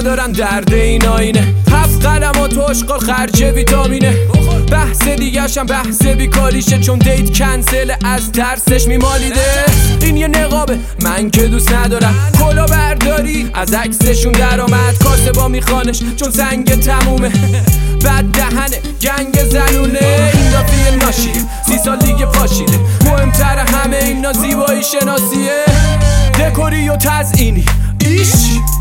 ندارن درد این آینه. 7 قلم و توشقال خرج ویتامینه. بحث دیگرشم بحث بیکاریشه، چون دیت کنسل از ترسش میمالیده. این یه نقابه من که دوست ندارم، کلا برداری از عکسشون درآمد. کاسبا میخوانش چون سنگ تمومه، بد دهنه گنگ زنونه. این دافیه ناشیه 30 سال دیگه پاشیده. مهمتر همه اینا زیبایی شناسیه. دکوری و تزئینی ایش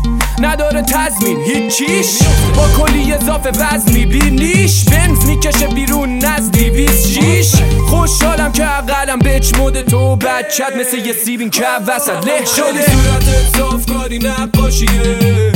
نداره تضمین هیچیش، با کلی اضافه وزن میبینیش. بنز میکشه بیرون نزد 206. خوشحالم که عقلم بچموده تو بچت مثل یه سیبین که وسط له شده. صورتت صافکاری نقاشیه،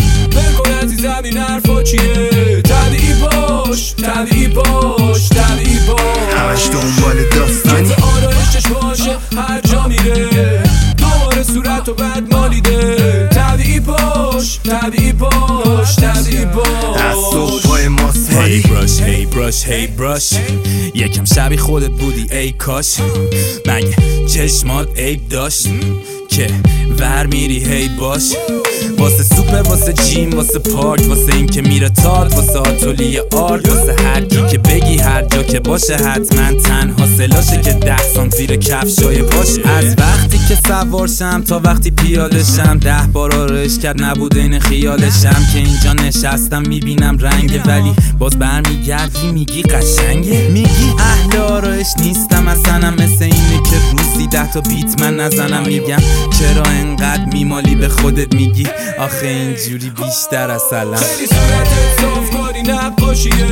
بکن عزیزم این حرفا چیه. طبیعی باش طبیعی باش طبیعی باش، همش دنبال داستانی آرایشش باشه هر جا میره. دوباره صورتو بد مالیده. طبیعی باش طبیعی باش طبیعی باش. از صبح پای ماسمالی Hey brush, hey brush, hey brush. یکم شبیه خودت بودی ای کاش. مگه چشمات عیب داشت که ور میری هی باش. واسه سوپر واسه جیم واسه پارک، واسه این که میره تاد، واسه آتولیه آرت، واسه هر کی که بگی هر جا که باشه حتما تنها سلاشه که 10 سانت زیر کفشای پاشه. از وقتی که سوارشم تا وقتی پیادشم 10 بار آرایش کرد نبوده این خیالشم. که اینجا نشستم میبینم رنگه، ولی باز برمیگردی میگی قشنگه. میگی اهل آرایش نیستم اصلا، مثل اینه که روزی 10 تا بیت من نزنم. میگم چرا انقدر میمالی، به خودت میگی آخه اینجوری بیشتر اصلا. خیلی صورتت صافکاری نقاشیه،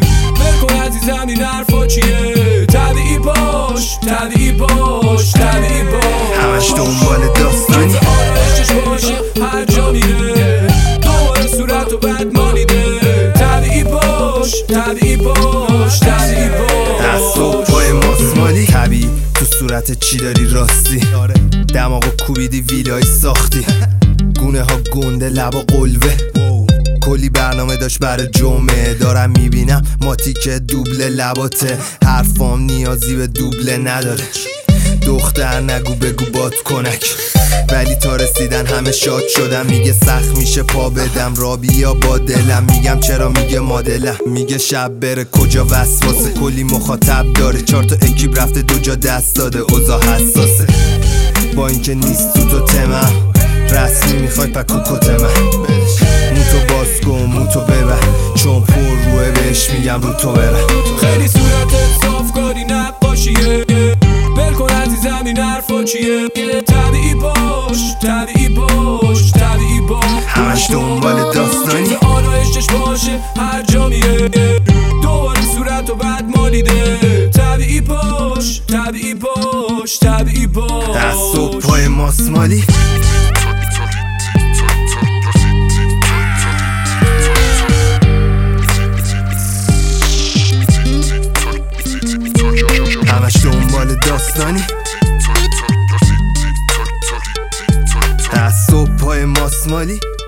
بکن عزیزم این حرفا چیه. طبیعی باش طبیعی باش طبیعی باش، همش دنبال داستانی آرایشش باشه هر جا میره. دوباره صورتو بد مالیده. طبیعی باش طبیعی باش طبیعی باش. از صبح پای ماسمالی طبیعی تو صورت چی داری راستی. دماغو کوبیدی ویلای ساختی، گونه ها گنده لبا قلوه. کلی برنامه داشت برای جمعه، دارم میبینم ماتیک دوبل لباته. حرفام نیازی به دوبله نداره، دختر نگو بگو باد کنک. ولی تا رسیدن همه شاد شدم. میگه سخت میشه پا بدم را بیا با دلم. میگم چرا میگه مادلم. میگه شب بره کجا وسواسه، کلی مخاطب داره. 4 تا اکیب رفته 2 جا دست داده، اوضاع حساسه. با اینکه نیست تو تمم رسمی میخوای پکو کتمم. موتو باز کن موتو ببر، چون پر روه بهش میگم رو تو برم. خیلی صورتت صافکاری نقاشیه، بلکن عزیزم این حرفا چیه. طبیعی باش طبیعی باش طبیعی باش، همش دنبال داستانی آرایشش باشه هر جا میره. دوباره صورتو بد مالیده. طبیعی باش طبیعی باش طبیعی باش. از صبح پای ماسمالی همش دنبال داستانی. از صبح پای ماسمالی